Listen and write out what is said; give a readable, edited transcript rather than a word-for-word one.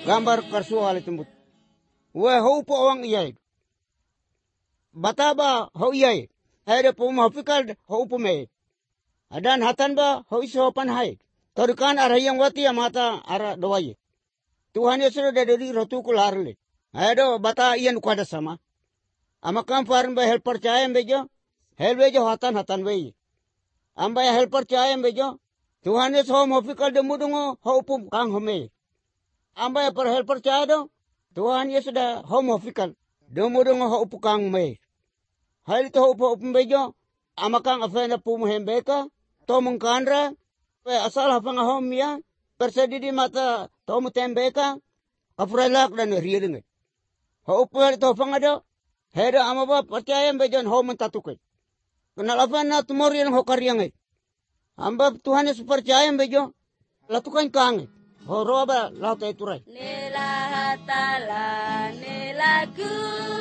gambar karsual tembut. We ho po awang iyay. Bataba ho iyay. Ere po mafikal ho po me. Adan hatan ba ho iso panhay. Torikan arayang wati amata ara doaye. Tuhan Yesus dari rotu kularle. Ado bata iyan kuada sama. Amakam farin ba helper percaya bejo. Helbejo hatan wei. Ambay helper percaya bejo. Tuhan Yesus ho mafikal demudungo ho po kang home. Ambay per helper percaya do. Tuhan Yesus da ho mafikal demudungo ho po kang me. Hal ito ho po bejo. Amakang afena po mohembeka. Tomong kanra. Asal hafang ahom ya. Persedidi mata tomu tembeka. Afrelak dan riring. Ho po ito hafang ado. Heda amaba percaya bejon ho mentatukai. Kenal apa na tumor yang ho karyang. Amba Tuhan Yesus percaya bejo. Latukan kang. Ho roba laut iturai. Nela hatala nela ku.